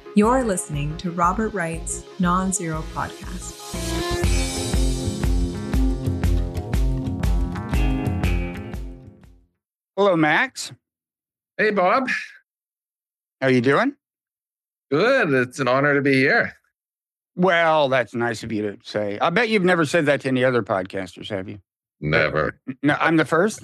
You're listening to Robert Wright's Non-Zero Podcast. Hello, Max. Hey, Bob. How you doing? Good. It's an honor to be here. Well, that's nice of you to say. I bet you've never said that to any other podcasters, have you? Never. No, I'm the first.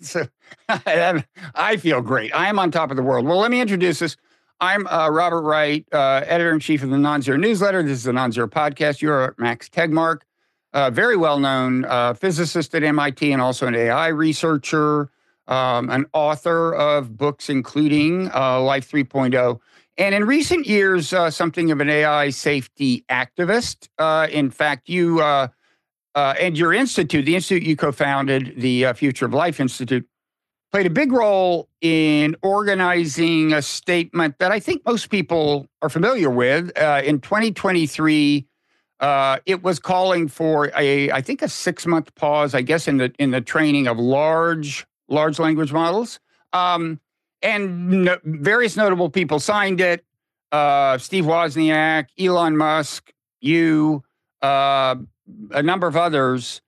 I feel great. I am on top of the world. Well, let me introduce us. I'm Robert Wright, editor-in-chief of the Non-Zero newsletter. This is the Non-Zero Podcast. You're Max Tegmark, very well-known physicist at MIT and also an AI researcher, an author of books including Life 3.0. And in recent years, something of an AI safety activist. In fact, you and your institute, the institute you co-founded, the Future of Life Institute, played a big role in organizing a statement that I think most people are familiar with. In 2023, it was calling for a 6-month pause, I guess, in the training of large language models. Various notable people signed it. Steve Wozniak, Elon Musk, you, a number of others.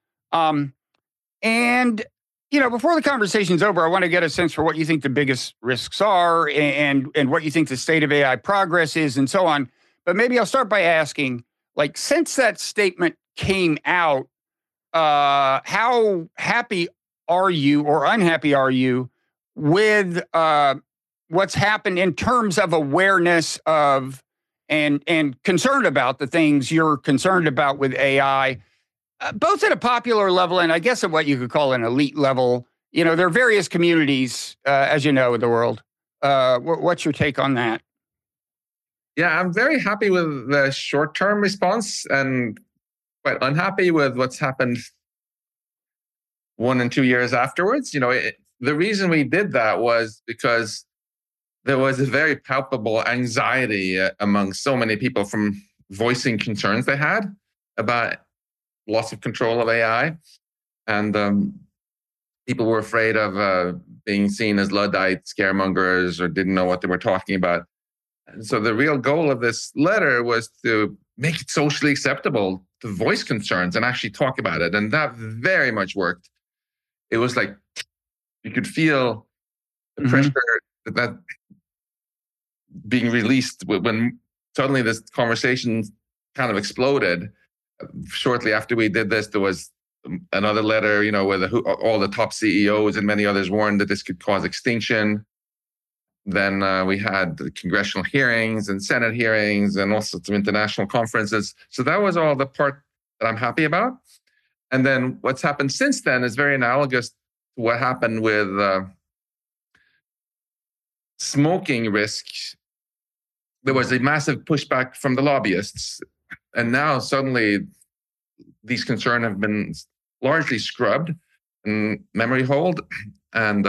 Before the conversation's over, I want to get a sense for what you think the biggest risks are and what you think the state of AI progress is and so on. But maybe I'll start by asking, since that statement came out, how happy are you or unhappy are you with what's happened in terms of awareness of and concern about the things you're concerned about with AI, both at a popular level and I guess at what you could call an elite level? There are various communities, as you know, in the world. What's your take on that? Yeah, I'm very happy with the short-term response and quite unhappy with what's happened 1 and 2 years afterwards. The reason we did that was because there was a very palpable anxiety among so many people from voicing concerns they had about loss of control of AI. And people were afraid of being seen as Luddite scaremongers or didn't know what they were talking about. And so the real goal of this letter was to make it socially acceptable to voice concerns and actually talk about it. And that very much worked. It was like you could feel the pressure that being released when suddenly this conversation kind of exploded. Shortly after we did this, there was another letter, where all the top CEOs and many others warned that this could cause extinction. Then we had the congressional hearings and Senate hearings and all sorts of international conferences. So that was all the part that I'm happy about. And then what's happened since then is very analogous to what happened with smoking risks. There was a massive pushback from the lobbyists. And now suddenly these concerns have been largely scrubbed and memory hold. And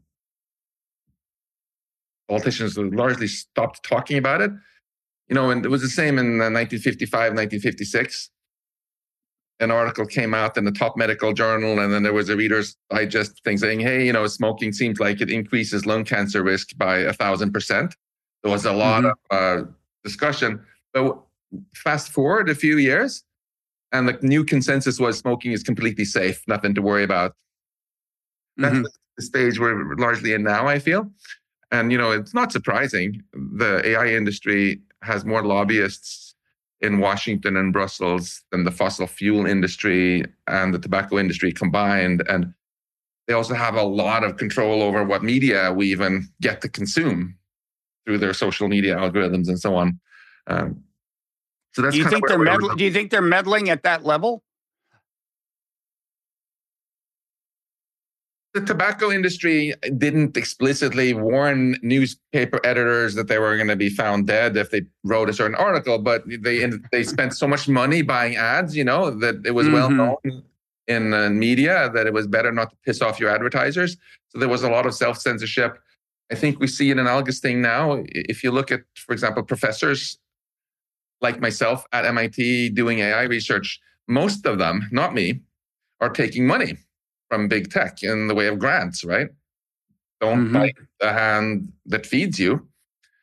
politicians have largely stopped talking about it. And it was the same in 1955, 1956. An article came out in the top medical journal, and then there was a Reader's Digest thing saying, hey, smoking seems like it increases lung cancer risk by 1,000%. There was a lot of discussion. But fast forward a few years, and the new consensus was smoking is completely safe, nothing to worry about. That's the stage we're largely in now, I feel. And, it's not surprising. The AI industry has more lobbyists in Washington and Brussels than the fossil fuel industry and the tobacco industry combined. And they also have a lot of control over what media we even get to consume through their social media algorithms and so on. So that's do you think they're meddling at that level? The tobacco industry didn't explicitly warn newspaper editors that they were going to be found dead if they wrote a certain article, but they spent so much money buying ads, that it was well known in media that it was better not to piss off your advertisers. So there was a lot of self-censorship. I think we see an analogous thing now. If you look at, for example, professors like myself at MIT doing AI research, most of them, not me, are taking money from big tech in the way of grants, right? Don't bite the hand that feeds you.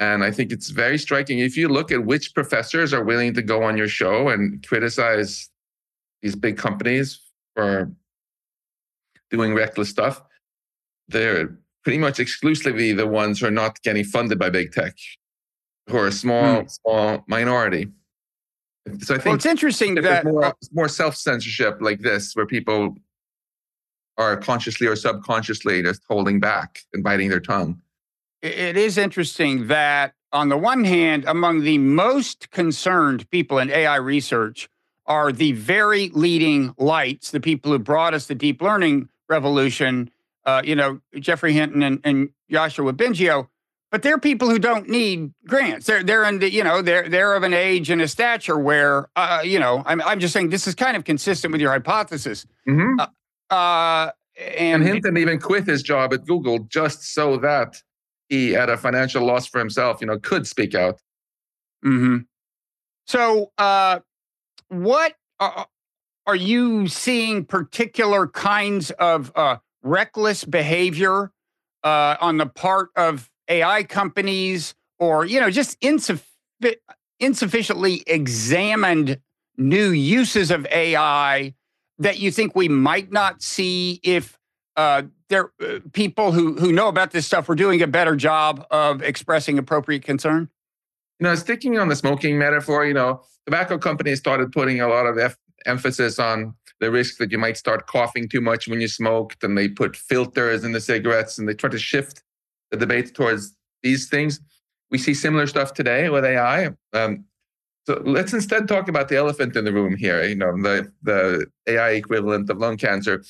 And I think it's very striking. If you look at which professors are willing to go on your show and criticize these big companies for doing reckless stuff, they're pretty much exclusively the ones who are not getting funded by big tech, who are a small minority. So I think it's interesting that more self-censorship like this, where people are consciously or subconsciously just holding back and biting their tongue. It is interesting that, on the one hand, among the most concerned people in AI research are the very leading lights, the people who brought us the deep learning revolution, Geoffrey Hinton and Yoshua Bengio. But they're people who don't need grants. They're in the, they're of an age and a stature where, I'm just saying this is kind of consistent with your hypothesis. Mm-hmm. And Hinton even quit his job at Google just so that he, at a financial loss for himself, could speak out. Mm-hmm. So, what are you seeing particular kinds of reckless behavior on the part of AI companies, or just insufficiently examined new uses of AI that you think we might not see if people who know about this stuff were doing a better job of expressing appropriate concern? Sticking on the smoking metaphor, tobacco companies started putting a lot of emphasis on the risk that you might start coughing too much when you smoked, and they put filters in the cigarettes, and they try to shift the debate towards these things. We see similar stuff today with AI. So let's instead talk about the elephant in the room here, the AI equivalent of lung cancer.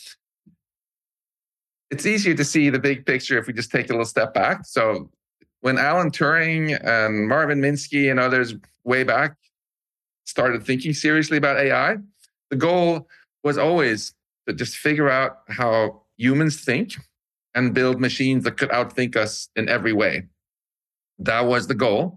It's easier to see the big picture if we just take a little step back. So when Alan Turing and Marvin Minsky and others way back started thinking seriously about AI, the goal was always to just figure out how humans think and build machines that could outthink us in every way. That was the goal.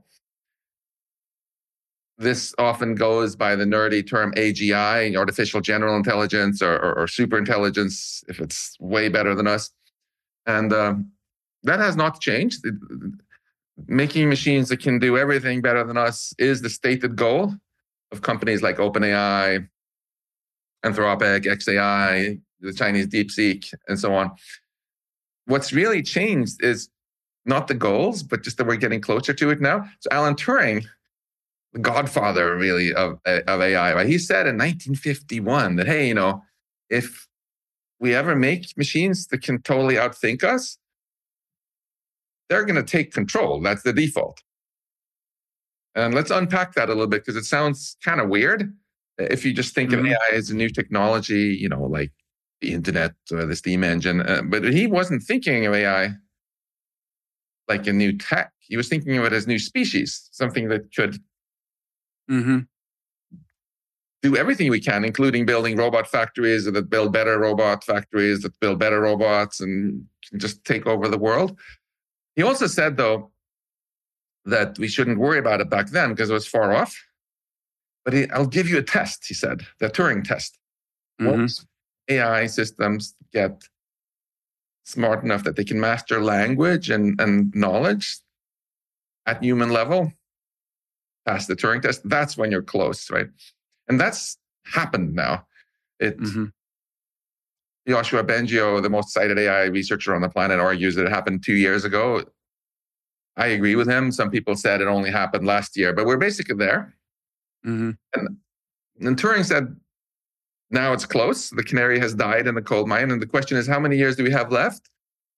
This often goes by the nerdy term AGI, artificial general intelligence, or super intelligence, if it's way better than us. And that has not changed. Making machines that can do everything better than us is the stated goal of companies like OpenAI, Anthropic, xAI, the Chinese DeepSeek, and so on. What's really changed is not the goals, but just that we're getting closer to it now. So Alan Turing, the godfather really of AI, right? He said in 1951 that, hey, if we ever make machines that can totally outthink us, they're going to take control. That's the default. And let's unpack that a little bit, because it sounds kind of weird if you just think of AI as a new technology, like the internet or the steam engine. But he wasn't thinking of AI like a new tech. He was thinking of it as new species, something that could do everything we can, including building robot factories that build better robot factories, that build better robots, and can just take over the world. He also said, though, that we shouldn't worry about it back then because it was far off. But I'll give you a test, he said, the Turing test. Once AI systems get smart enough that they can master language and knowledge at human level, pass the Turing test, that's when you're close, right? And that's happened now. Yoshua Bengio, the most cited AI researcher on the planet, argues that it happened 2 years ago. I agree with him. Some people said it only happened last year, but we're basically there. And Turing said, now it's close. The canary has died in the coal mine. And the question is, how many years do we have left?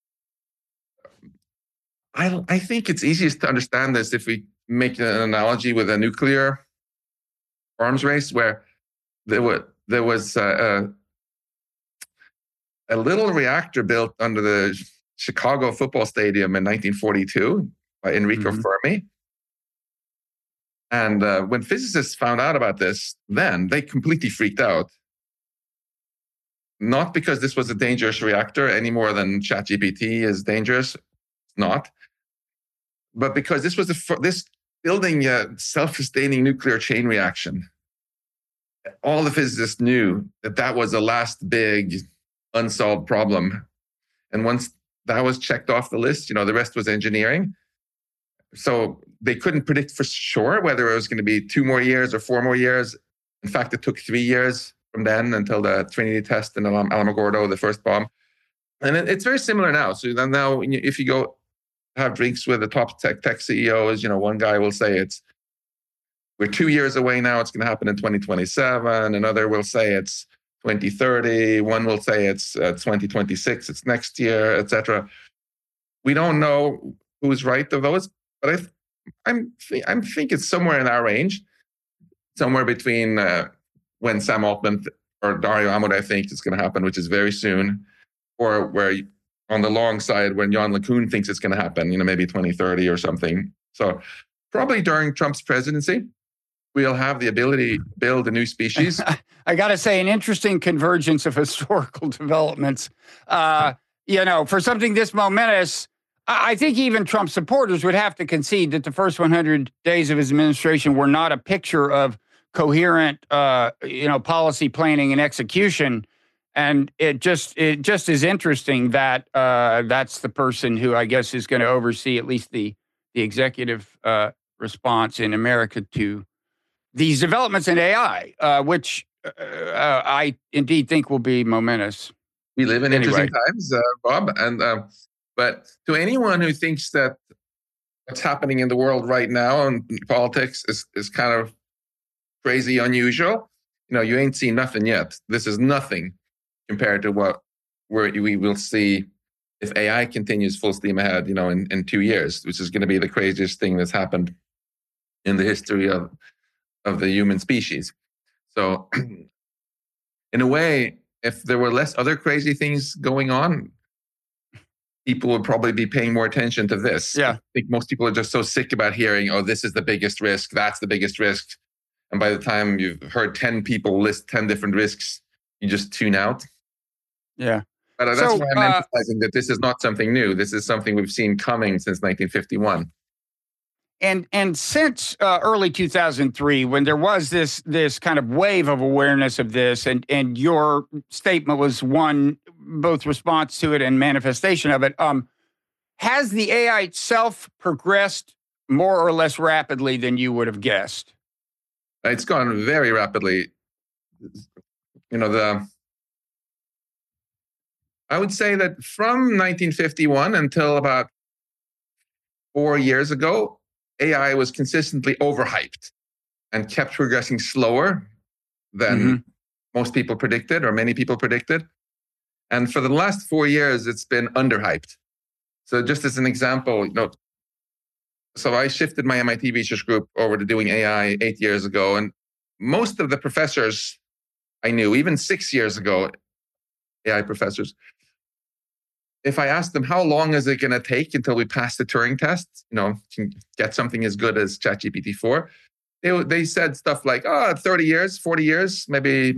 I think it's easiest to understand this if we make an analogy with a nuclear arms race, where there was a little reactor built under the Chicago football stadium in 1942 by Enrico Fermi. And when physicists found out about this, then they completely freaked out. Not because this was a dangerous reactor any more than ChatGPT is dangerous, not. But because this was this building a self-sustaining nuclear chain reaction. All the physicists knew that was the last big unsolved problem. And once that was checked off the list, the rest was engineering. So they couldn't predict for sure whether it was going to be 2 more years or 4 more years. In fact, it took 3 years from then until the Trinity test in Alamogordo, the first bomb. And it's very similar now. So then now, if you go have drinks with the top tech CEOs, one guy will say we're 2 years away now. It's going to happen in 2027. Another will say it's 2030. One will say it's 2026. It's next year, etc. We don't know who's right of those, but I think it's somewhere in our range, somewhere between when Sam Altman or Dario Amodei thinks it's going to happen, which is very soon, or where on the long side when Jan LeCun thinks it's going to happen, maybe 2030 or something. So probably during Trump's presidency, we'll have the ability to build a new species. I got to say, an interesting convergence of historical developments. For something this momentous, I think even Trump supporters would have to concede that the first 100 days of his administration were not a picture of coherent, policy planning and execution. And it just is interesting that that's the person who I guess is going to oversee at least the executive response in America to these developments in AI, which I indeed think will be momentous. We live in interesting times, Bob. And but to anyone who thinks that what's happening in the world right now in politics is kind of crazy, unusual, you ain't seen nothing yet. This is nothing compared to what we will see if AI continues full steam ahead, in 2 years, which is going to be the craziest thing that's happened in the history of the human species. So in a way, if there were less other crazy things going on, people would probably be paying more attention to this. Yeah. I think most people are just so sick about hearing, this is the biggest risk, that's the biggest risk. And by the time you've heard 10 people list 10 different risks, you just tune out. Yeah. But that's why I'm emphasizing that this is not something new. This is something we've seen coming since 1951. And since early 2003, when there was this kind of wave of awareness of this, and your statement was one, both response to it and manifestation of it, has the AI itself progressed more or less rapidly than you would have guessed? It's gone very rapidly. I would say that from 1951 until about 4 years ago, AI was consistently overhyped and kept progressing slower than most people predicted or many people predicted. And for the last 4 years, it's been underhyped. So just as an example, so I shifted my MIT research group over to doing AI 8 years ago. And most of the professors I knew, even 6 years ago, AI professors, if I asked them, how long is it going to take until we pass the Turing test, can get something as good as ChatGPT-4, they said stuff like, 30 years, 40 years, maybe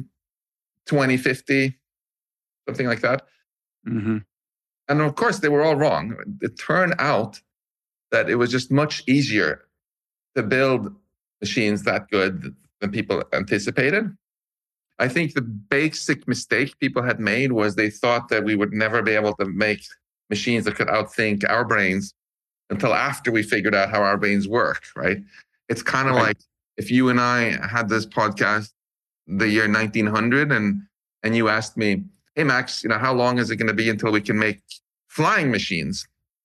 2050, something like that. Mm-hmm. And of course, they were all wrong. It turned out that it was just much easier to build machines that good than people anticipated. I think the basic mistake people had made was they thought that we would never be able to make machines that could outthink our brains until after we figured out how our brains work, right? It's kind of like if you and I had this podcast the year 1900 and you asked me, hey, Max, how long is it going to be until we can make flying machines?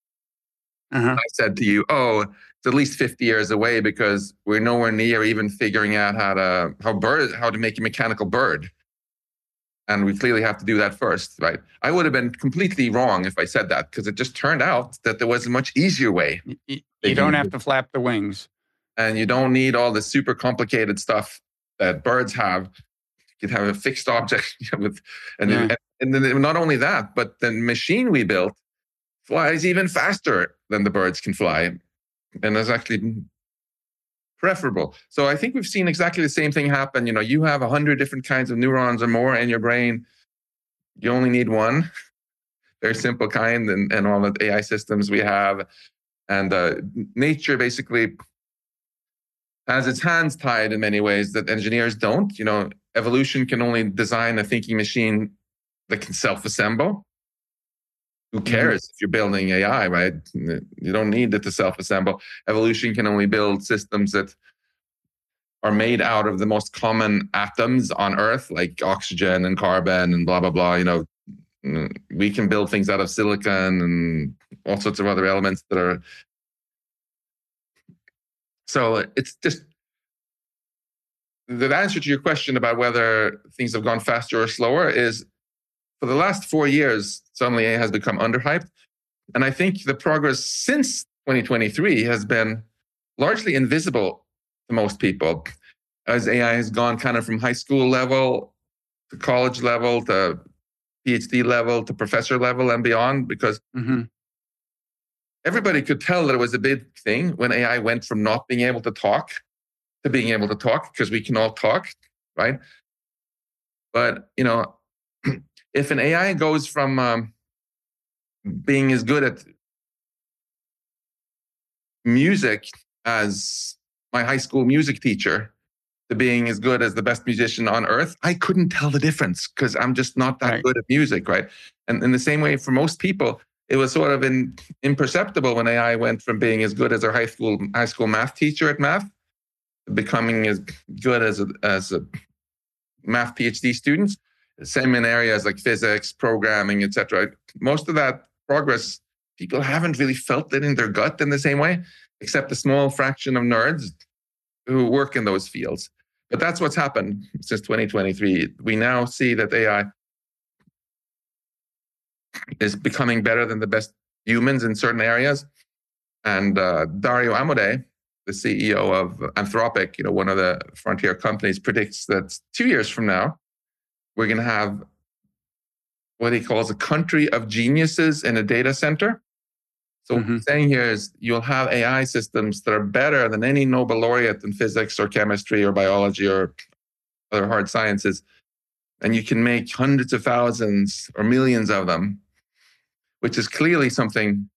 I said to you, it's at least 50 years away because we're nowhere near even figuring out how to make a mechanical bird. And we clearly have to do that first, right? I would have been completely wrong if I said that because it just turned out that there was a much easier way. You don't have to flap the wings. And you don't need all the super complicated stuff that birds have. You can have a fixed object and then not only that, but the machine we built flies even faster than the birds can fly. And that's actually preferable. So I think we've seen exactly the same thing happen. You have 100 different kinds of neurons or more in your brain. You only need one, very simple kind, and all the AI systems we have. And nature basically has its hands tied in many ways that engineers don't. Evolution can only design a thinking machine that can self-assemble. Who cares if you're building AI, right? You don't need it to self-assemble. Evolution can only build systems that are made out of the most common atoms on Earth, like oxygen and carbon and blah, blah, blah. We can build things out of silicon and all sorts of other elements that are. So it's just the answer to your question about whether things have gone faster or slower is, for the last 4 years, suddenly AI has become underhyped. And I think the progress since 2023 has been largely invisible to most people, as AI has gone kind of from high school level to college level to PhD level to professor level and beyond, because everybody could tell that it was a big thing when AI went from not being able to talk to being able to talk, because we can all talk, right? But, if an AI goes from being as good at music as my high school music teacher to being as good as the best musician on earth, I couldn't tell the difference because I'm just not that good at music, right? And in the same way, for most people, it was sort of imperceptible when AI went from being as good as our high school math teacher at math to becoming as good as a math PhD students. Same in areas like physics, programming, etc. Most of that progress, people haven't really felt it in their gut in the same way, except a small fraction of nerds who work in those fields. But that's what's happened since 2023. We now see that AI is becoming better than the best humans in certain areas. And Dario Amodei, the CEO of Anthropic, one of the frontier companies, predicts that 2 years from now, we're going to have what he calls a country of geniuses in a data center. So what I'm saying here is you'll have AI systems that are better than any Nobel laureate in physics or chemistry or biology or other hard sciences. And you can make hundreds of thousands or millions of them, which is clearly something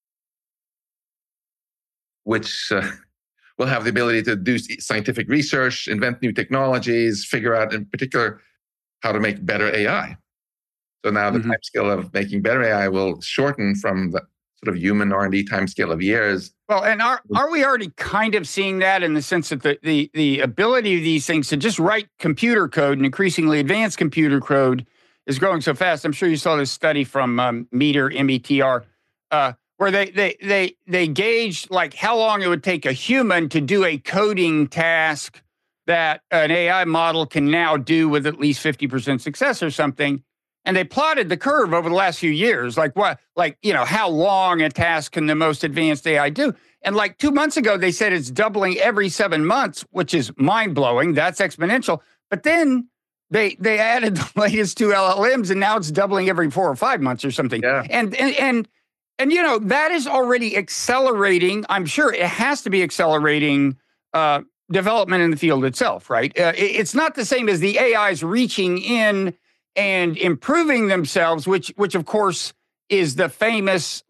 which will have the ability to do scientific research, invent new technologies, figure out in particular how to make better AI. So now the timescale of making better AI will shorten from the sort of human R&D timescale of years. Well, and are we already kind of seeing that in the sense that the ability of these things to just write computer code and increasingly advanced computer code is growing so fast? I'm sure you saw this study from Meter, METR, where they gauged like how long it would take a human to do a coding task that an AI model can now do with at least 50% success or something. And they plotted the curve over the last few years, how long a task can the most advanced AI do? And like 2 months ago, they said it's doubling every 7 months, which is mind blowing. That's exponential. But then they added the latest 2 LLMs, and now it's doubling every 4 or 5 months or something. Yeah. And that is already accelerating. I'm sure it has to be accelerating development in the field itself, right? It's not the same as the AIs reaching in and improving themselves, which of course is the famous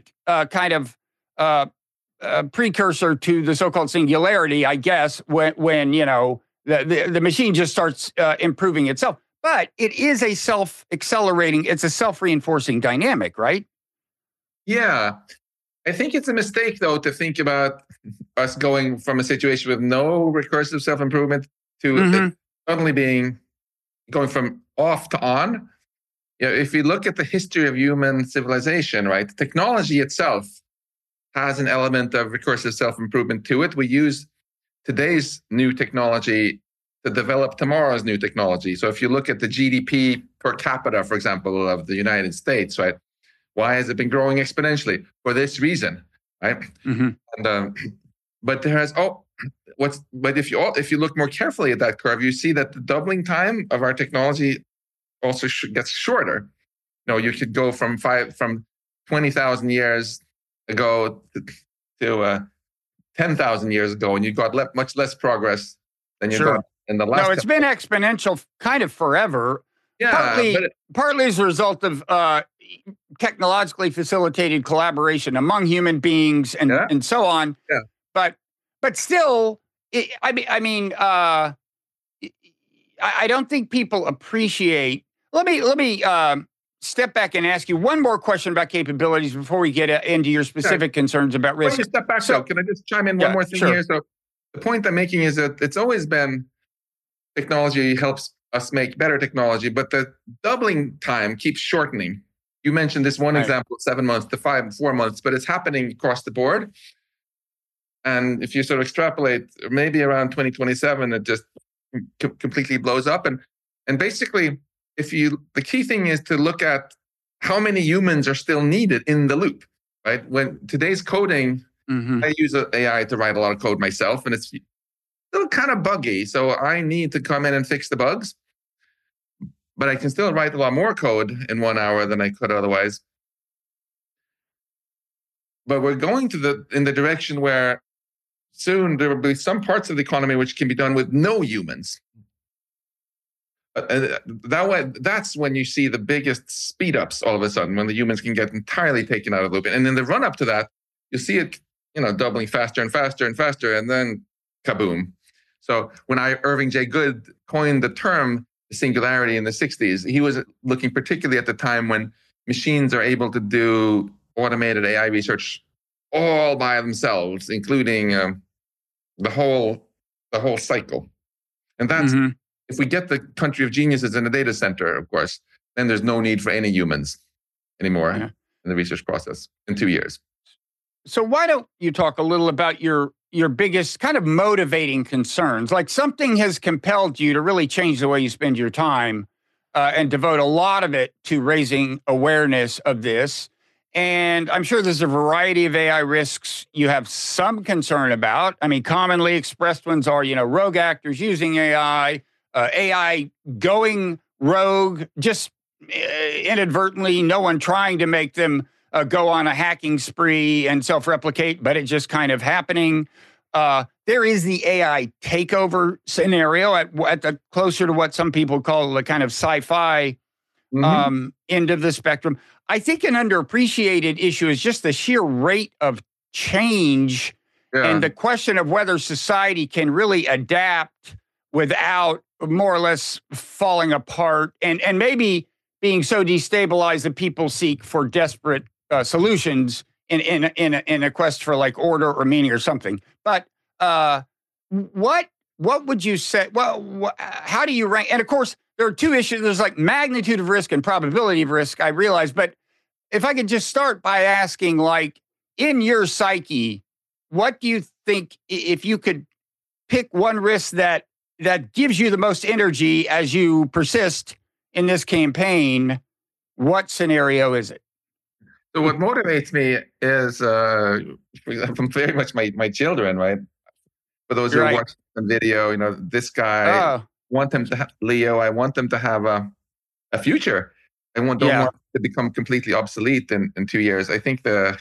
precursor to the so-called singularity, I guess, when the machine just starts improving itself. But it is a self-accelerating, it's a self-reinforcing dynamic, right? Yeah. I think it's a mistake, though, to think about us going from a situation with no recursive self-improvement to suddenly going from off to on. If you look at the history of human civilization, right, technology itself has an element of recursive self-improvement to it. We use today's new technology to develop tomorrow's new technology. So if you look at the GDP per capita, for example, of the United States, right, why has it been growing exponentially? For this reason, right? And but there has but if you look more carefully at that curve, you see that the doubling time of our technology also gets shorter. You could go from 20,000 years ago to 10,000 years ago, and you got much less progress than you got in the last. No, it's been exponential kind of forever. Yeah, partly as a result of technologically facilitated collaboration among human beings and so on. Yeah. But still, I don't think people appreciate. Let me step back and ask you one more question about capabilities before we get into your specific concerns about risk. Before you step back, though, can I just chime in one more thing sure. here? So the point I'm making is that it's always been technology helps us make better technology, but the doubling time keeps shortening. You mentioned this one example, 7 months to 4 months, but it's happening across the board. And if you sort of extrapolate, maybe around 2027, it just completely blows up. And basically, the key thing is to look at how many humans are still needed in the loop, right? When today's coding, I use AI to write a lot of code myself, and it's still kind of buggy. So I need to come in and fix the bugs, but I can still write a lot more code in 1 hour than I could otherwise. But we're going in the direction where soon there will be some parts of the economy which can be done with no humans. That's when you see the biggest speed ups all of a sudden, when the humans can get entirely taken out of the loop. And in the run up to that, you see it, doubling faster and faster and faster, and then kaboom. So when Irving J. Good coined the term singularity in the 60s, he was looking particularly at the time when machines are able to do automated AI research all by themselves, including the whole cycle. And that's if we get the country of geniuses in a data center, of course, then there's no need for any humans anymore in the research process in 2 years. So why don't you talk a little about your biggest kind of motivating concerns? Like something has compelled you to really change the way you spend your time and devote a lot of it to raising awareness of this. And I'm sure there's a variety of AI risks you have some concern about. I mean, commonly expressed ones are, rogue actors using AI, AI going rogue, just inadvertently, no one trying to make them go on a hacking spree and self-replicate, but it just kind of happening. There is the AI takeover scenario at the closer to what some people call the kind of sci-fi end of the spectrum. I think an underappreciated issue is just the sheer rate of change and the question of whether society can really adapt without more or less falling apart and maybe being so destabilized that people seek for desperate solutions in a quest for like order or meaning or something. But what would you say? Well, how do you rank? And of course, there are two issues. There's like magnitude of risk and probability of risk, I realize. But if I could just start by asking, like, in your psyche, what do you think, if you could pick one risk that gives you the most energy as you persist in this campaign, what scenario is it? So what motivates me is, from very much my children, right? For those who are watching the video, this guy, want them to have Leo. I want them to have a future. I don't want to become completely obsolete in 2 years. I think they're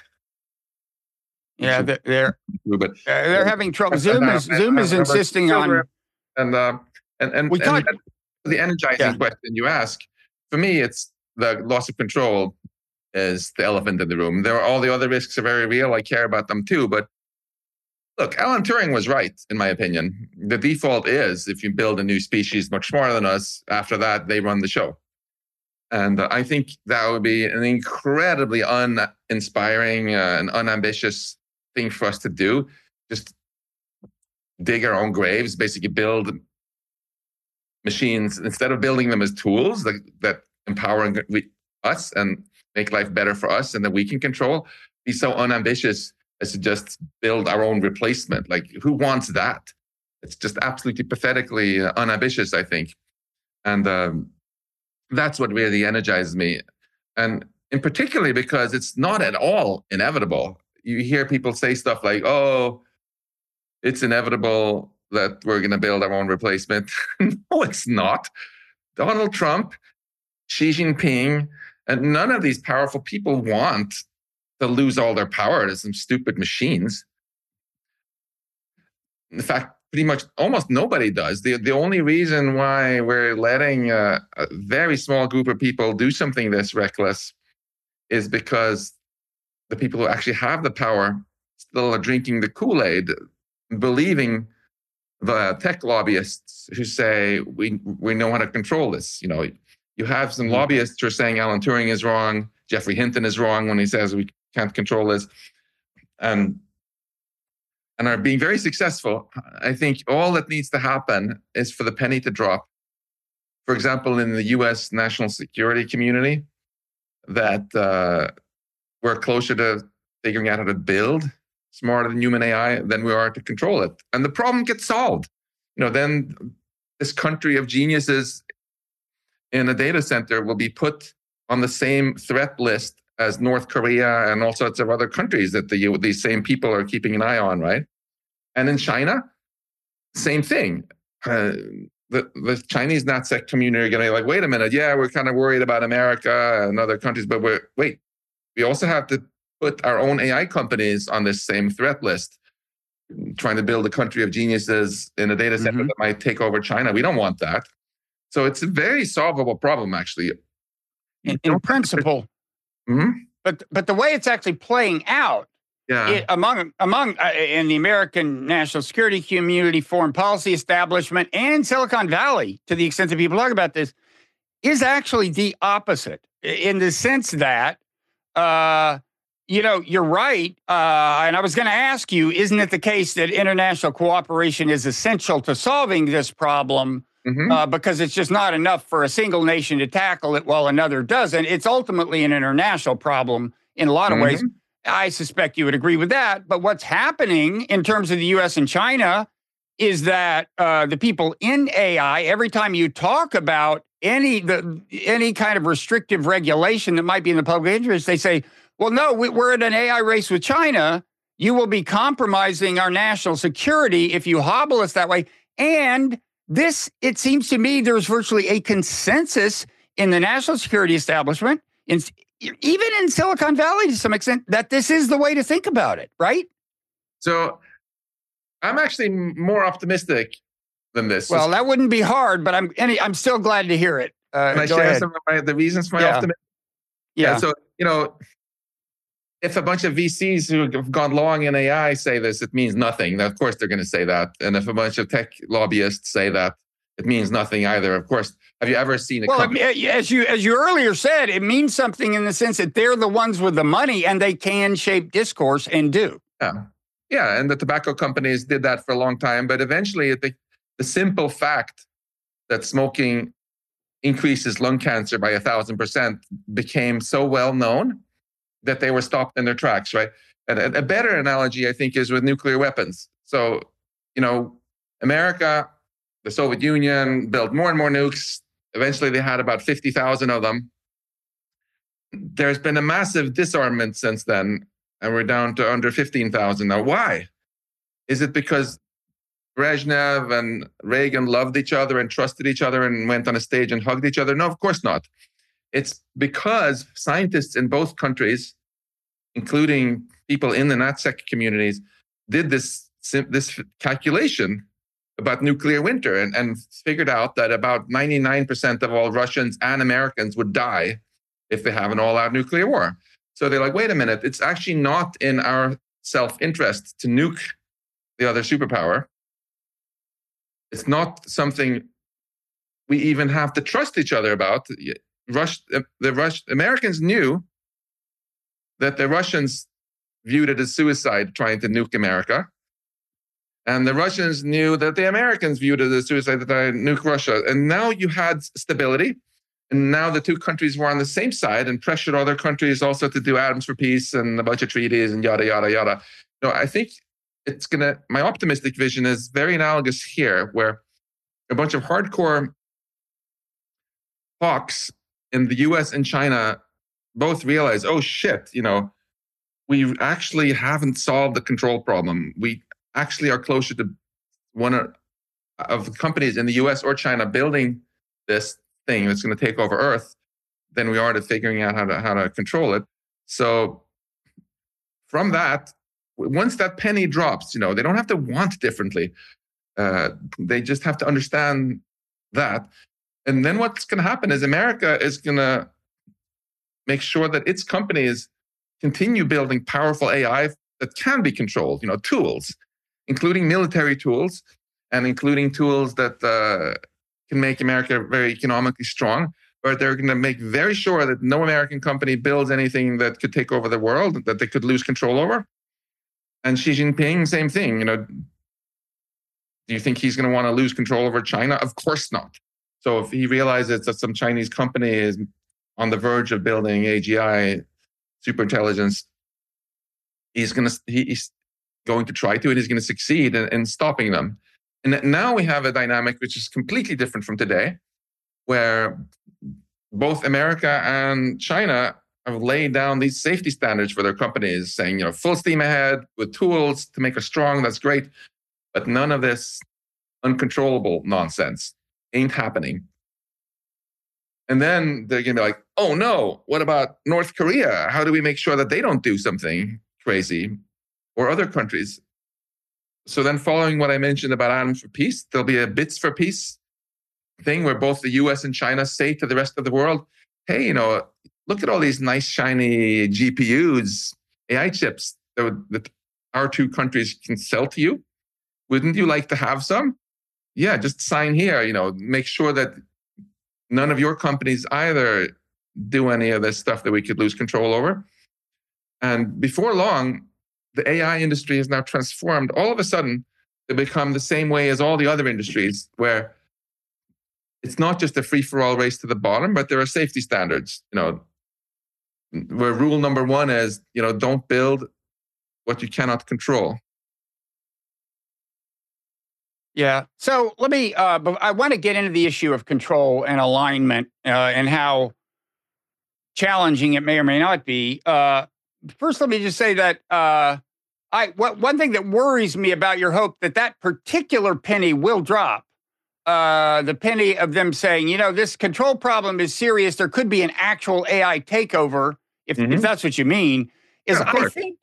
having trouble. Zoom is insisting on and the energizing question you ask. For me, it's the loss of control is the elephant in the room. All the other risks are very real. I care about them too, but look, Alan Turing was right, in my opinion. The default is if you build a new species much smarter than us, after that, they run the show. And I think that would be an incredibly uninspiring and unambitious thing for us to do. Just dig our own graves, basically build machines, instead of building them as tools that empower us and make life better for us and that we can control, be so unambitious as to just build our own replacement. Like, who wants that? It's just absolutely pathetically unambitious, I think. And that's what really energizes me. And in particularly because it's not at all inevitable. You hear people say stuff like, oh, it's inevitable that we're going to build our own replacement. No, it's not. Donald Trump, Xi Jinping, and none of these powerful people want to lose all their power to some stupid machines. In fact, pretty much almost nobody does. The only reason why we're letting a very small group of people do something this reckless is because the people who actually have the power still are drinking the Kool-Aid, believing the tech lobbyists who say we know how to control this. You have some lobbyists who are saying Alan Turing is wrong, Geoffrey Hinton is wrong when he says we can't control this, and are being very successful. I think all that needs to happen is for the penny to drop. For example, in the US national security community, that we're closer to figuring out how to build smarter than human AI than we are to control it. And the problem gets solved. Then this country of geniuses in a data center will be put on the same threat list as North Korea and all sorts of other countries that these same people are keeping an eye on, right? And in China, same thing. The Chinese NatSec community are going to be like, wait a minute, yeah, we're kind of worried about America and other countries, but we also have to put our own AI companies on this same threat list, trying to build a country of geniuses in a data center that might take over China. We don't want that. So it's a very solvable problem, actually. In principle. But the way it's actually playing out, among in the American national security community, foreign policy establishment, and Silicon Valley, to the extent that people talk about this, is actually the opposite, in the sense that, you're right. And I was going to ask you, isn't it the case that international cooperation is essential to solving this problem? Because it's just not enough for a single nation to tackle it while another doesn't. It's ultimately an international problem in a lot of ways. I suspect you would agree with that. But what's happening in terms of the U.S. and China is that the people in AI, every time you talk about any kind of restrictive regulation that might be in the public interest, they say, well, no, we're in an AI race with China. You will be compromising our national security if you hobble us that way. And this, it seems to me, there's virtually a consensus in the national security establishment, even in Silicon Valley to some extent, that this is the way to think about it, right? So I'm actually more optimistic than this. Well, that wouldn't be hard, but I'm still glad to hear it. Can I share some of the reasons for my optimism? Yeah. So, if a bunch of VCs who have gone long in AI say this, it means nothing. Now, of course, they're going to say that. And if a bunch of tech lobbyists say that, it means nothing either. Of course, have you ever seen a company? As you earlier said, it means something in the sense that they're the ones with the money and they can shape discourse and do. Yeah, and the tobacco companies did that for a long time. But eventually, the simple fact that smoking increases lung cancer by 1,000% became so well known that they were stopped in their tracks, right? And a better analogy, I think, is with nuclear weapons. So, America, the Soviet Union built more and more nukes. Eventually, they had about 50,000 of them. There's been a massive disarmament since then, and we're down to under 15,000 now. Why? Is it because Brezhnev and Reagan loved each other and trusted each other and went on a stage and hugged each other? No, of course not. It's because scientists in both countries, including people in the NatSec communities, did this calculation about nuclear winter and figured out that about 99% of all Russians and Americans would die if they have an all-out nuclear war. So they're like, wait a minute, it's actually not in our self-interest to nuke the other superpower. It's not something we even have to trust each other about. Americans knew that the Russians viewed it as suicide trying to nuke America. And the Russians knew that the Americans viewed it as suicide to try to nuke Russia. And now you had stability. And now the two countries were on the same side and pressured other countries also to do atoms for peace and a bunch of treaties and yada, yada, yada. I think my optimistic vision is very analogous here, where a bunch of hardcore hawks in the US and China both realize, oh shit, we actually haven't solved the control problem. We actually are closer to one of the companies in the US or China building this thing that's going to take over Earth than we are to figuring out how to control it. So from that, once that penny drops, they don't have to want differently. They just have to understand that. And then what's going to happen is America is going to make sure that its companies continue building powerful AI that can be controlled, tools, including military tools and including tools that can make America very economically strong. where they're going to make very sure that no American company builds anything that could take over the world, that they could lose control over. And Xi Jinping, same thing. Do you think he's going to want to lose control over China? Of course not. So if he realizes that some Chinese company is on the verge of building AGI superintelligence, he's going to try to, and he's going to succeed in stopping them. And now we have a dynamic which is completely different from today, where both America and China have laid down these safety standards for their companies, saying, full steam ahead with tools to make us strong. That's great. But none of this uncontrollable nonsense ain't happening. And then they're going to be like, oh no, what about North Korea? How do we make sure that they don't do something crazy, or other countries? So then, following what I mentioned about Atoms for Peace, there'll be a Bits for Peace thing where both the US and China say to the rest of the world, hey, look at all these nice, shiny GPUs, AI chips that our two countries can sell to you. Wouldn't you like to have some? Yeah, just sign here, make sure that none of your companies either do any of this stuff that we could lose control over. And before long, the AI industry is now transformed all of a sudden to become the same way as all the other industries, where it's not just a free-for-all race to the bottom, but there are safety standards, where rule number one is, don't build what you cannot control. Yeah. So let me, but I want to get into the issue of control and alignment and how challenging it may or may not be. First, let me just say that one thing that worries me about your hope that particular penny will drop, the penny of them saying, this control problem is serious. There could be an actual AI takeover, if that's what you mean, is I think,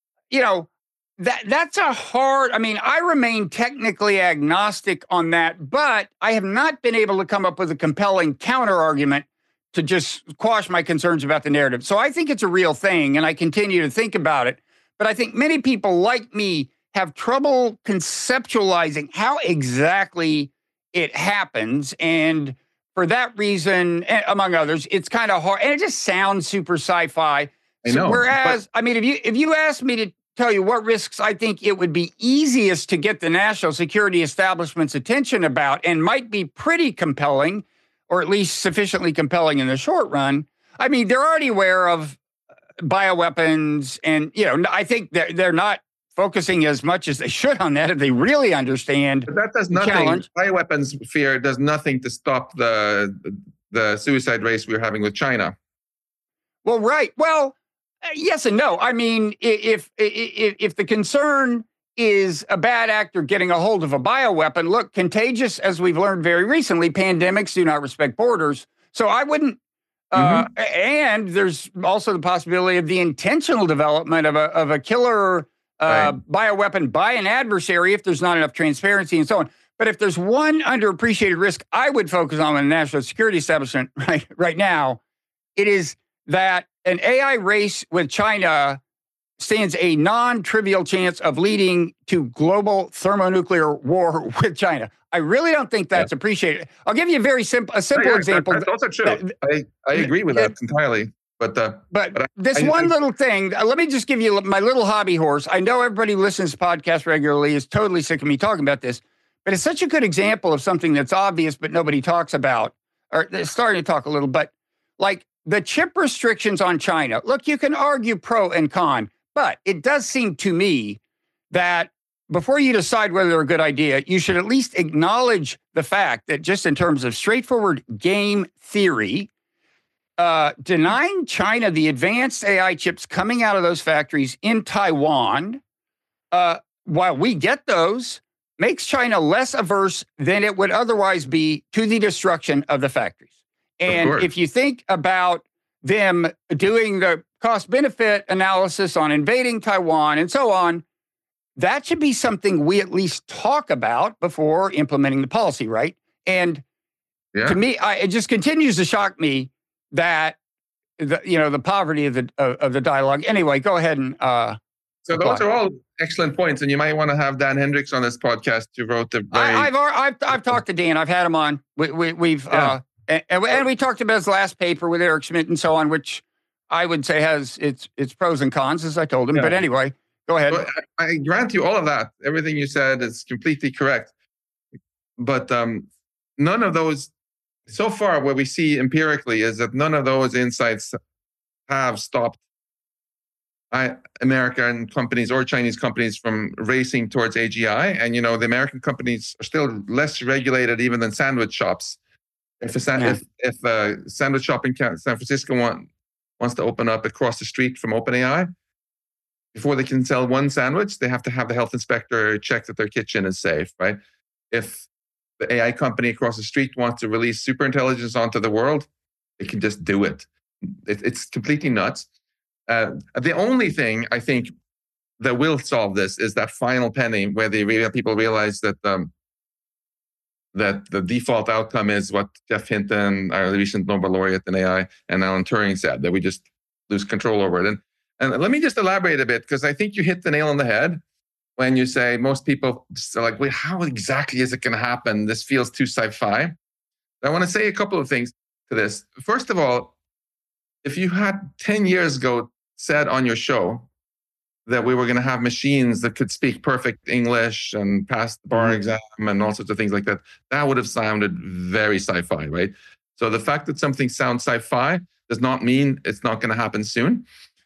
that's a hard, I remain technically agnostic on that, but I have not been able to come up with a compelling counter argument to just quash my concerns about the narrative. So I think it's a real thing, and I continue to think about it. But I think many people like me have trouble conceptualizing how exactly it happens. And for that reason, among others, it's kind of hard. And it just sounds super sci-fi. I know. Whereas, if you asked me to tell you what risks I think it would be easiest to get the national security establishment's attention about, and might be pretty compelling, or at least sufficiently compelling in the short run. They're already aware of bioweapons, and I think they're not focusing as much as they should on that if they really understand. But that does nothing. Challenge. Bioweapons fear does nothing to stop the suicide race we're having with China. Well, right. Well, yes and no. If the concern is a bad actor getting a hold of a bioweapon, look, contagious, as we've learned very recently, pandemics do not respect borders. So I wouldn't. And there's also the possibility of the intentional development of a killer bioweapon by an adversary if there's not enough transparency and so on. But if there's one underappreciated risk I would focus on in the national security establishment right now, it is that an AI race with China stands a non-trivial chance of leading to global thermonuclear war with China. I really don't think that's appreciated. I'll give you a simple example. That's also true. I agree with that entirely. But this little thing, let me just give you my little hobby horse. I know everybody who listens to this podcast regularly is totally sick of me talking about this, but it's such a good example of something that's obvious but nobody talks about, or they're starting to talk a little, but like the chip restrictions on China. Look, you can argue pro and con, but it does seem to me that before you decide whether they're a good idea, you should at least acknowledge the fact that just in terms of straightforward game theory, denying China the advanced AI chips coming out of those factories in Taiwan, while we get those, makes China less averse than it would otherwise be to the destruction of the factories. And if you think about them doing the cost-benefit analysis on invading Taiwan and so on, that should be something we at least talk about before implementing the policy, right? And to me, it just continues to shock me that the poverty of the dialogue. Anyway, go ahead and. So those are all excellent points, and you might want to have Dan Hendricks on this podcast. Who wrote the. I've talked to Dan. I've had him on. We've And we talked about his last paper with Eric Schmidt and so on, which I would say has its pros and cons, as I told him. Yeah. But anyway, go ahead. Well, I grant you all of that. Everything you said is completely correct. But none of those, so far, what we see empirically is that none of those insights have stopped American companies or Chinese companies from racing towards AGI. And, the American companies are still less regulated even than sandwich shops. If a sandwich shop in San Francisco wants to open up across the street from OpenAI, before they can sell one sandwich, they have to have the health inspector check that their kitchen is safe, right? If the AI company across the street wants to release superintelligence onto the world, they can just do it. It's completely nuts. The only thing I think that will solve this is that final penny where people realize that that the default outcome is what Geoff Hinton, our recent Nobel laureate in AI, and Alan Turing said, that we just lose control over it. And let me just elaborate a bit, because I think you hit the nail on the head when you say most people are like, wait, how exactly is it going to happen? This feels too sci-fi. I want to say a couple of things to this. First of all, if you had 10 years ago said on your show that we were going to have machines that could speak perfect English and pass the bar exam and all sorts of things like that, that would have sounded very sci-fi, right? So the fact that something sounds sci-fi does not mean it's not going to happen soon.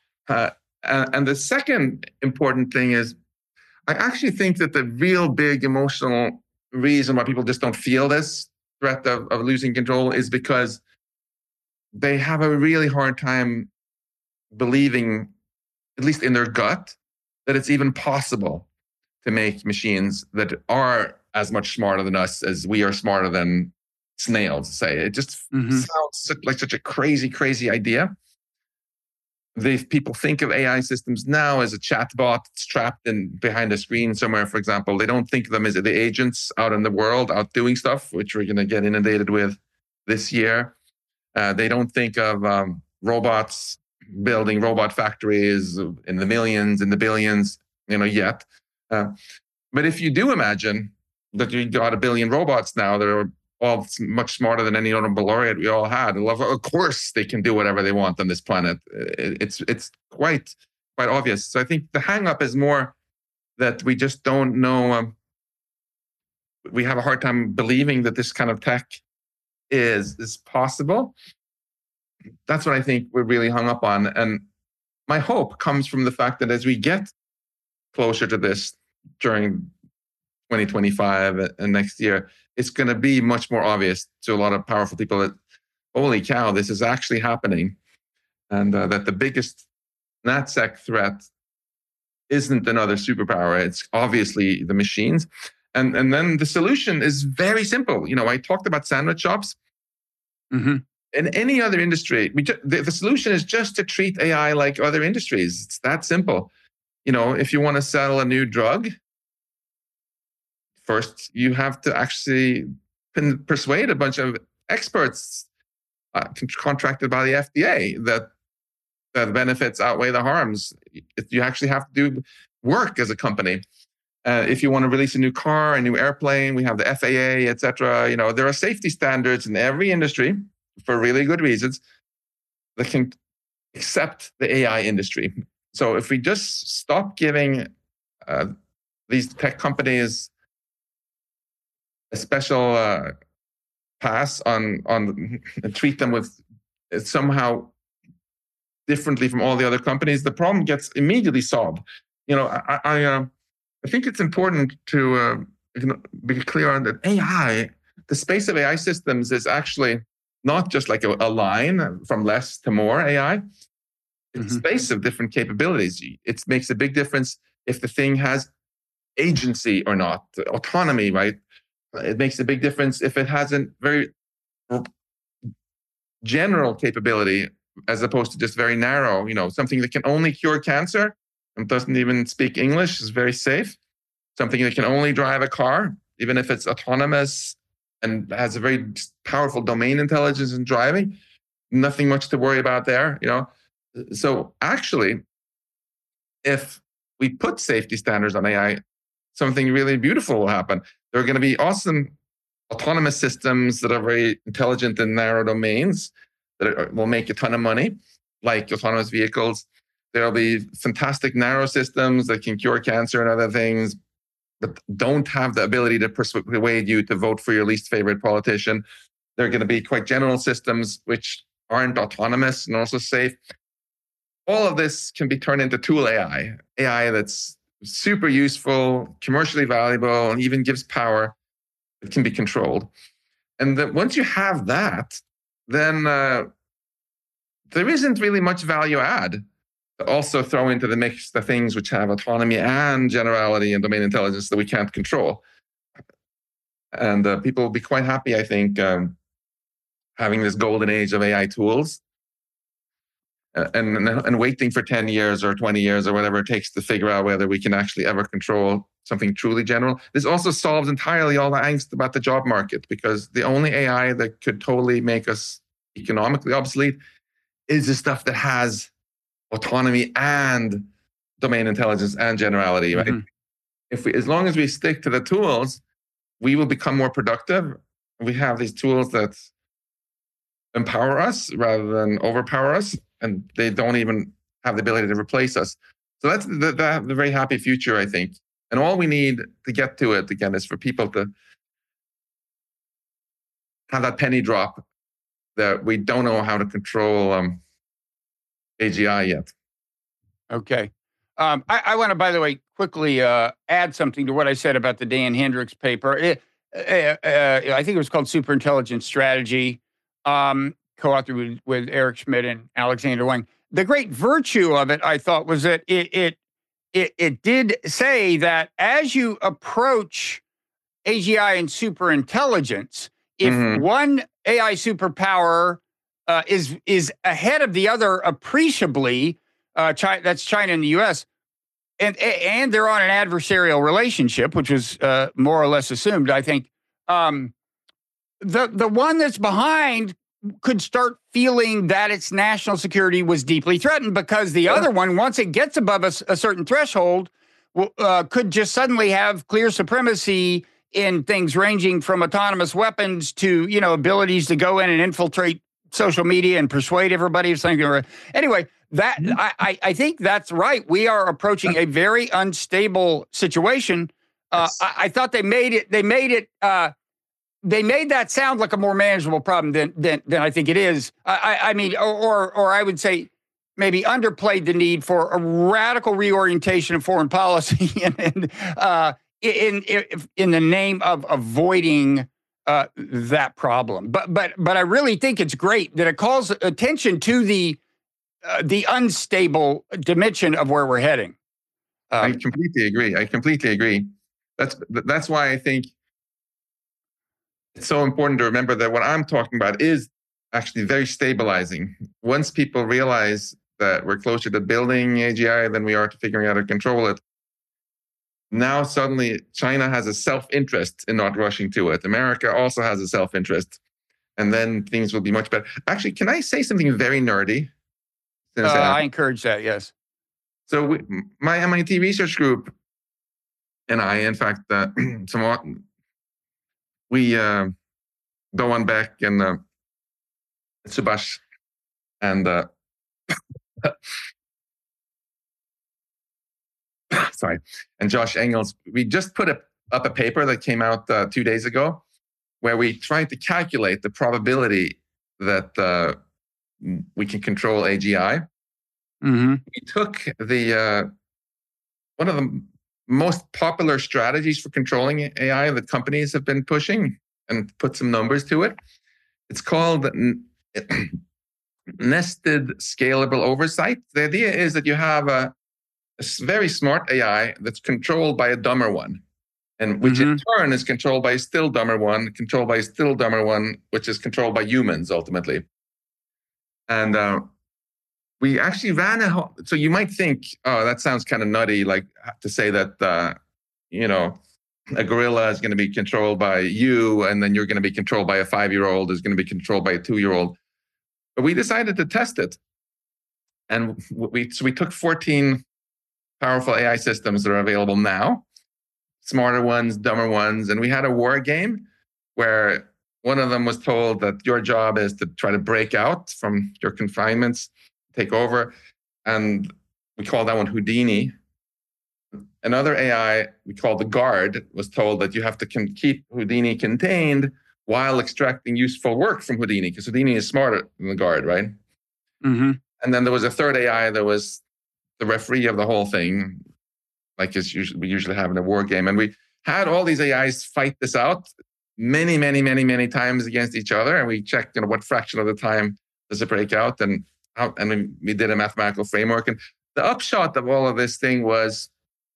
And the second important thing is, I actually think that the real big emotional reason why people just don't feel this threat of losing control is because they have a really hard time believing, at least in their gut, that it's even possible to make machines that are as much smarter than us as we are smarter than snails, say. It just sounds like such a crazy, crazy idea. People think of AI systems now as a chatbot trapped behind a screen somewhere, for example. They don't think of them as the agents out in the world, out doing stuff, which we're going to get inundated with this year. They don't think of robots building robot factories in the millions, in the billions, yet. But if you do imagine that you got 1 billion robots now that are all much smarter than any Nobel laureate we all had, of course they can do whatever they want on this planet. It's quite obvious. So I think the hang-up is more that we just don't know. We have a hard time believing that this kind of tech is possible. That's what I think we're really hung up on. And my hope comes from the fact that as we get closer to this during 2025 and next year, it's going to be much more obvious to a lot of powerful people that, holy cow, this is actually happening. And that the biggest NatSec threat isn't another superpower. It's obviously the machines. And then the solution is very simple. I talked about sandwich shops. Mm-hmm. In any other industry, the solution is just to treat AI like other industries. It's that simple. If you want to sell a new drug, first you have to actually persuade a bunch of experts contracted by the FDA that the benefits outweigh the harms. You actually have to do work as a company. If you want to release a new car, a new airplane, we have the FAA, et cetera. There are safety standards in every industry for really good reasons that can accept the AI industry. So if we just stop giving these tech companies a special pass on and treat them with somehow differently from all the other companies, the problem gets immediately solved. I think it's important to be clear on that AI, the space of AI systems is actually not just like a line from less to more AI. It's a space of different capabilities. It makes a big difference if the thing has agency or not, autonomy, right? It makes a big difference if it has a very general capability as opposed to just very narrow, something that can only cure cancer and doesn't even speak English is very safe. Something that can only drive a car, even if it's autonomous and has a very powerful domain intelligence in driving, nothing much to worry about there, So actually, if we put safety standards on AI, something really beautiful will happen. There are going to be awesome autonomous systems that are very intelligent in narrow domains that will make a ton of money, like autonomous vehicles. There'll be fantastic narrow systems that can cure cancer and other things, but don't have the ability to persuade you to vote for your least favorite politician. They're going to be quite general systems which aren't autonomous and also safe. All of this can be turned into tool AI that's super useful, commercially valuable, and even gives power. It can be controlled. And that once you have that, then there isn't really much value add to also throw into the mix the things which have autonomy and generality and domain intelligence that we can't control. And people will be quite happy, I think, having this golden age of AI tools and waiting for 10 years or 20 years or whatever it takes to figure out whether we can actually ever control something truly general. This also solves entirely all the angst about the job market, because the only AI that could totally make us economically obsolete is the stuff that has autonomy and domain intelligence and generality, right? Mm-hmm. As long as we stick to the tools, we will become more productive. We have these tools that empower us rather than overpower us, and they don't even have the ability to replace us. So that's the very happy future, I think. And all we need to get to it, again, is for people to have that penny drop that we don't know how to control AGI yet. Okay. I want to, by the way, quickly add something to what I said about the Dan Hendricks paper. I think it was called Superintelligence Strategy, co-authored with Eric Schmidt and Alexander Wang. The great virtue of it, I thought, was that it did say that as you approach AGI and superintelligence, if one AI superpower is ahead of the other appreciably, that's China and the U.S., and they're on an adversarial relationship, which was more or less assumed, I think, the one that's behind could start feeling that its national security was deeply threatened, because the other one, once it gets above a certain threshold, could just suddenly have clear supremacy in things ranging from autonomous weapons to, abilities to go in and infiltrate social media and persuade everybody of something. Anyway, that I think that's right. We are approaching a very unstable situation. I thought they made that sound like a more manageable problem than I think it is. I mean, or I would say maybe underplayed the need for a radical reorientation of foreign policy in the name of avoiding that problem. But I really think it's great that it calls attention to the unstable dimension of where we're heading. I completely agree. That's why I think it's so important to remember that what I'm talking about is actually very stabilizing. Once people realize that we're closer to building AGI than we are to figuring out how to control it, now suddenly China has a self-interest in not rushing to it. America also has a self-interest. And then things will be much better. Actually, can I say something very nerdy? I encourage that, yes. So my MIT research group and I, in fact, we, Doan Beck and Subhash and and Josh Engels, we just put up a paper that came out 2 days ago, where we tried to calculate the probability that we can control AGI. Mm-hmm. We took one of the most popular strategies for controlling AI that companies have been pushing and put some numbers to it. It's called nested scalable oversight. The idea is that you have a very smart AI that's controlled by a dumber one, and which in turn is controlled by a still dumber one, controlled by a still dumber one, which is controlled by humans ultimately. And we actually ran so you might think, oh, that sounds kind of nutty, like to say that, a gorilla is going to be controlled by you, and then you're going to be controlled by a 5-year-old, is going to be controlled by a 2-year-old. But we decided to test it. And we took 14 powerful AI systems that are available now, smarter ones, dumber ones, and we had a war game where one of them was told that your job is to try to break out from your confinements, take over. And we call that one Houdini. Another AI we call the guard was told that you have to keep Houdini contained while extracting useful work from Houdini, because Houdini is smarter than the guard, right? Mm-hmm. And then there was a third AI that was the referee of the whole thing, like we usually have in a war game. And we had all these AIs fight this out many, many, many, many times against each other. And we checked, what fraction of the time does it break out, and then we did a mathematical framework. And the upshot of all of this thing was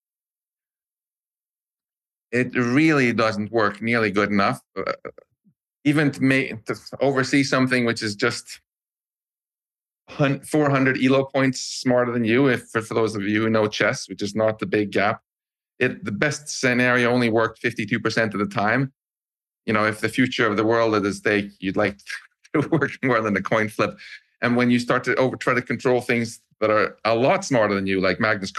it really doesn't work nearly good enough. Even to oversee something which is just 400 ELO points smarter than you, for those of you who know chess, which is not the big gap. The best scenario only worked 52% of the time. If the future of the world is at stake, you'd like to work more than a coin flip. And when you start to try to control things that are a lot smarter than you, like Magnus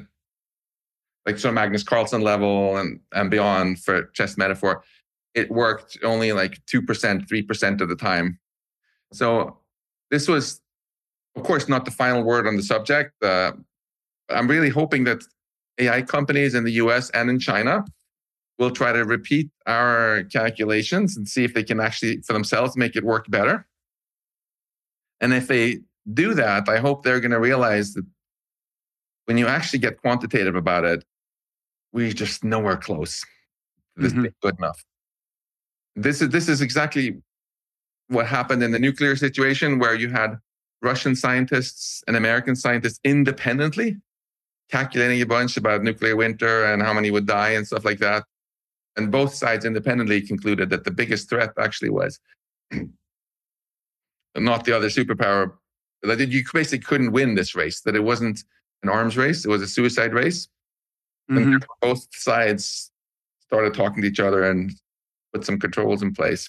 Carlsen level and beyond for chess metaphor, it worked only like 2%, 3% of the time. So this was, of course, not the final word on the subject. I'm really hoping that AI companies in the US and in China will try to repeat our calculations and see if they can actually, for themselves, make it work better. And if they do that, I hope they're going to realize that when you actually get quantitative about it, we're just nowhere close to this being good enough. This is exactly what happened in the nuclear situation, where you had Russian scientists and American scientists independently calculating a bunch about nuclear winter and how many would die and stuff like that. And both sides independently concluded that the biggest threat actually was not the other superpower. That you basically couldn't win this race, that it wasn't an arms race, it was a suicide race. And both sides started talking to each other and put some controls in place.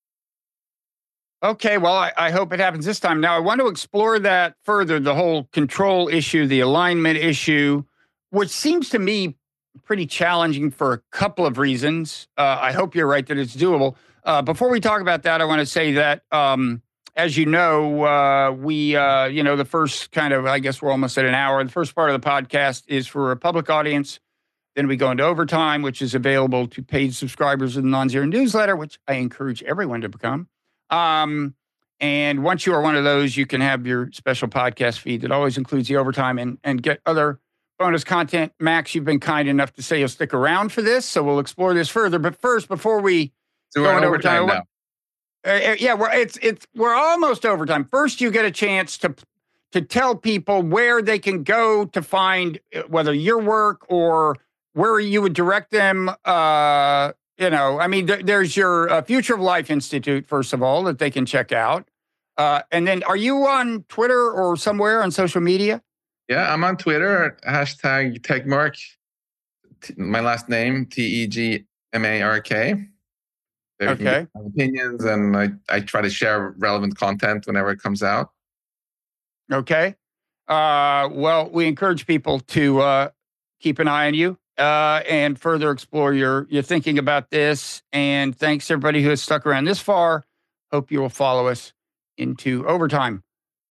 Okay, well, I hope it happens this time. Now, I want to explore that further, the whole control issue, the alignment issue, which seems to me pretty challenging for a couple of reasons. I hope you're right that it's doable. Before we talk about that, I want to say that, as you know, the first kind of, I guess we're almost at an hour. The first part of the podcast is for a public audience. Then we go into overtime, which is available to paid subscribers of the NonZero newsletter, which I encourage everyone to become. And once you are one of those, you can have your special podcast feed that always includes the overtime and get other bonus content. Max, you've been kind enough to say you'll stick around for this, so we'll explore this further. But first, before we go into overtime now. We're almost overtime. First, you get a chance to tell people where they can go to find whether your work or where you would direct them. There's your Future of Life Institute, first of all, that they can check out. And then are you on Twitter or somewhere on social media? Yeah, I'm on Twitter, #Tegmark. My last name, TEGMARK. There you can get my opinions, and I try to share relevant content whenever it comes out. Okay. Well, we encourage people to keep an eye on you and further explore your thinking about this. And thanks everybody who has stuck around this far. Hope you will follow us into overtime.